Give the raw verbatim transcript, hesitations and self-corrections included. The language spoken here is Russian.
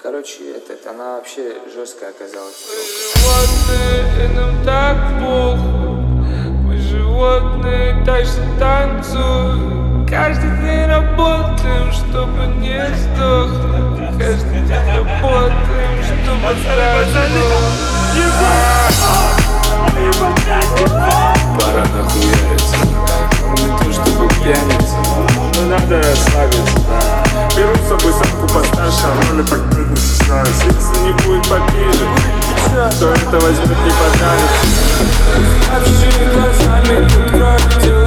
Короче, этот, она вообще жесткая оказалась. Животные, и нам так похуй. Мы животные, так что танцуем. Каждый день работаем, чтобы не сдохнуть. Каждый день работаем, чтобы Пора нахуяриться. Не то чтобы пьяница, но надо расслабиться, да. Беру с собой самку постарше, а роли так не стесняюсь. Если не будет попиже, то это возьмет не подарит. глазами тут кровь.